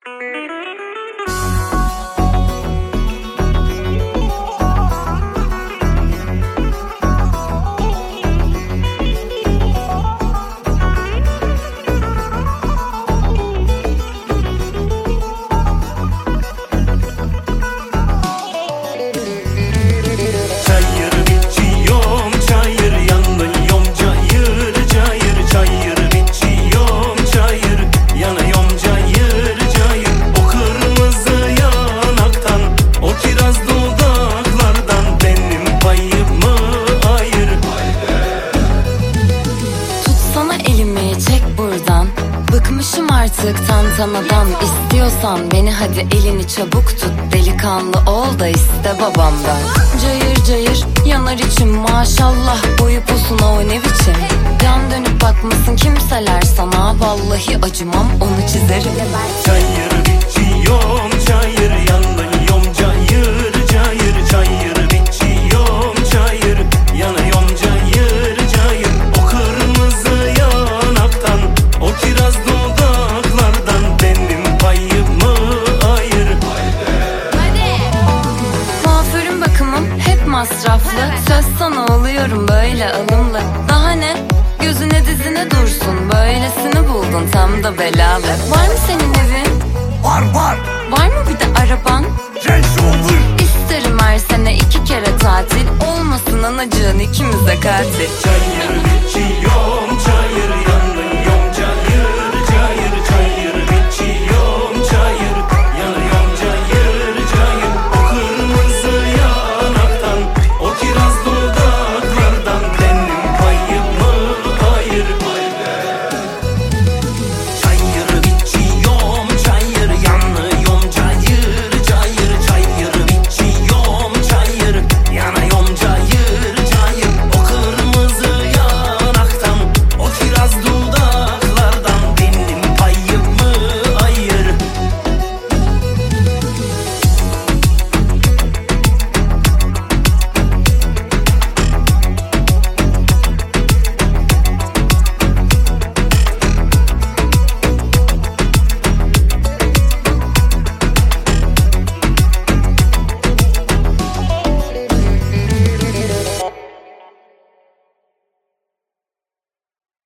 Bıkmışım artık tantanadan. İstiyorsan beni hadi elini çabuk tut. Delikanlı ol da iste babamdan. Cayır cayır yanar içim maşallah. Boyu posuna o ne biçim. Yan dönüp bakmasın kimseler sana. Vallahi acımam onu çizerim. Çayır biçiyorum çayır, yanıyorum cayır cayır. Çayır biçiyorum çayır, yanıyorum cayır cayır. O kırmızı yanaktan, o kiraz dudaklardan benim payımı ayır. Kuaförüm bakımım hep masraflı. Söz sana oluyorum böyle alımlı. Daha ne? Gözüne dizine dursun. Böylesini buldun tam da belalı. Var mı senin evin? Var. Var mı bir de araban? Genç olur. İsterim her sene 2 kere tatil. Olmasın anacığın ikimize katil. Çayır biçiyorum